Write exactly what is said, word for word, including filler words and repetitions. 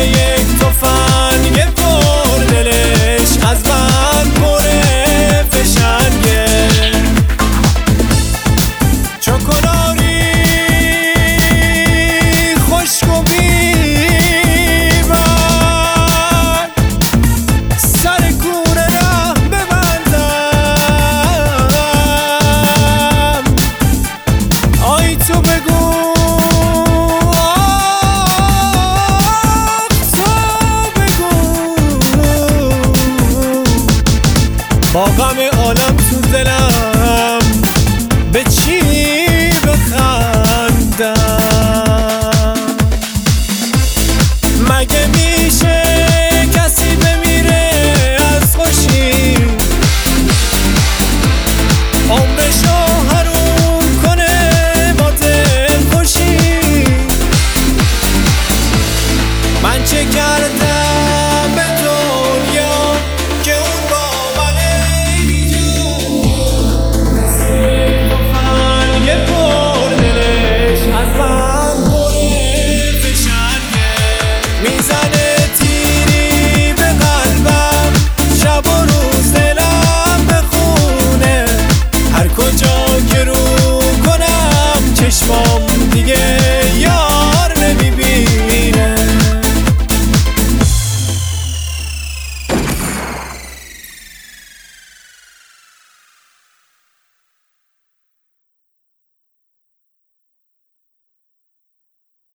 یک تفنگ پر دلش از من پر فشنگه. چوکولاری خشک و بی‌بر سر کوره راه ببندم. آی تو بگو با غم عالم تو دلم به چی بخندم؟ مگه میشه کسی بمیره از خوشی عمرشو حروم کنه با دل خوشی؟ من چه کردم